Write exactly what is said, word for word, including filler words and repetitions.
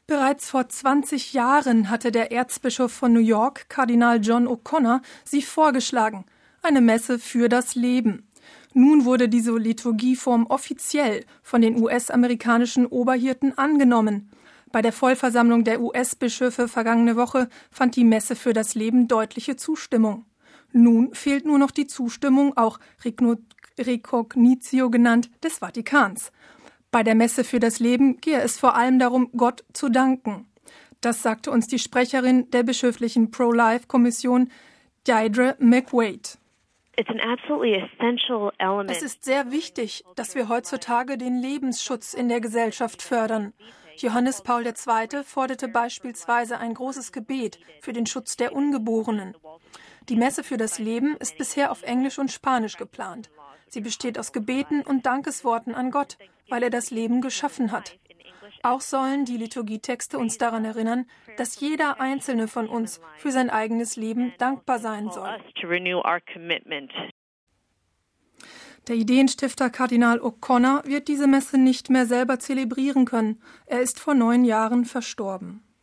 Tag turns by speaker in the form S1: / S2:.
S1: Bereits vor zwanzig Jahren hatte der Erzbischof von New York, Kardinal John O'Connor, sie vorgeschlagen. Eine Messe für das Leben. Nun wurde diese Liturgieform offiziell von den U S-amerikanischen Oberhirten angenommen. Bei der Vollversammlung der U S-Bischöfe vergangene Woche fand die Messe für das Leben deutliche Zustimmung. Nun fehlt nur noch die Zustimmung, auch Recognitio genannt, des Vatikans. Bei der Messe für das Leben gehe es vor allem darum, Gott zu danken. Das sagte uns die Sprecherin der bischöflichen Pro-Life-Kommission, Deirdre McWade. Es ist sehr wichtig, dass wir heutzutage den Lebensschutz in der Gesellschaft fördern. Johannes Paul der Zweite forderte beispielsweise ein großes Gebet für den Schutz der Ungeborenen. Die Messe für das Leben ist bisher auf Englisch und Spanisch geplant. Sie besteht aus Gebeten und Dankesworten an Gott, weil er das Leben geschaffen hat. Auch sollen die Liturgietexte uns daran erinnern, dass jeder einzelne von uns für sein eigenes Leben dankbar sein soll. Der Ideenstifter Kardinal O'Connor wird diese Messe nicht mehr selber zelebrieren können. Er ist vor neun Jahren verstorben.